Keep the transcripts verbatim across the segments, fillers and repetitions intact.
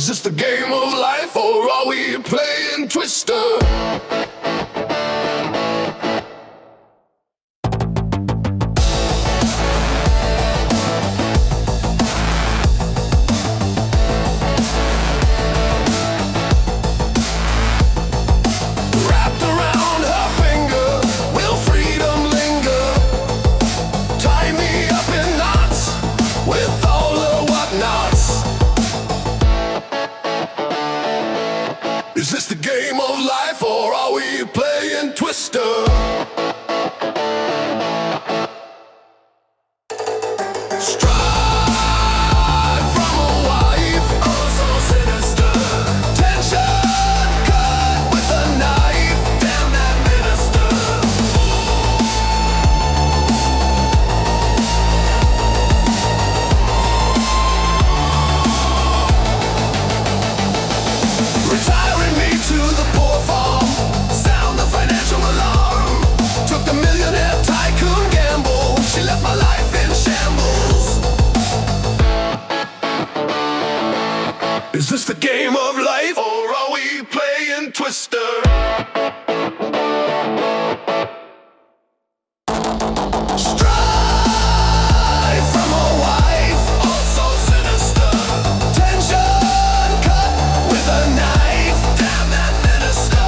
Is this the game of life, or are we playing Twister? Is this the game of life, or are we playing Twister? Stride from a wife, oh so sinister. Tension cut with a knife, damn that minister. Retiring me to the poor farm, sound the financial alarm. Took the millionaire tycoon gamble, she left my life in shambles. Is this the game of life, or are we playing Twister? Stride from a wife, oh so sinister. Tension cut with a knife, damn that minister.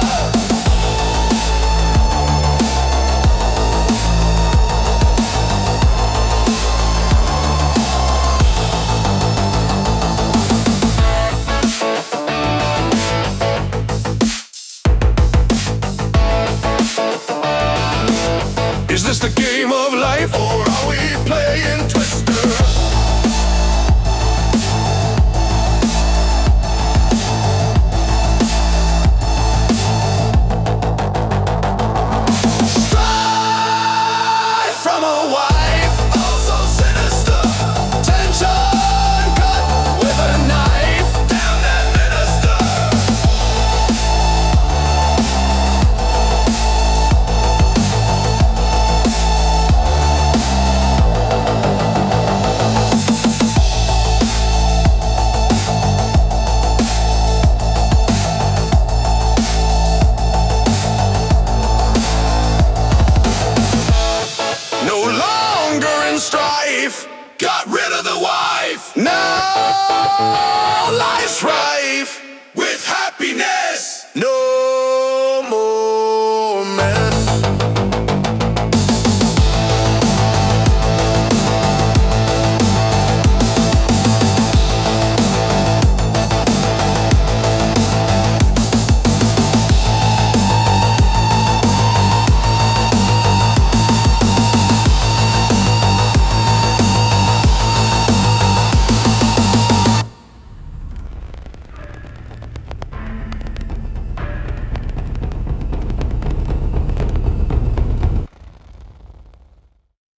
Is this the game of life, or are we playing Twister?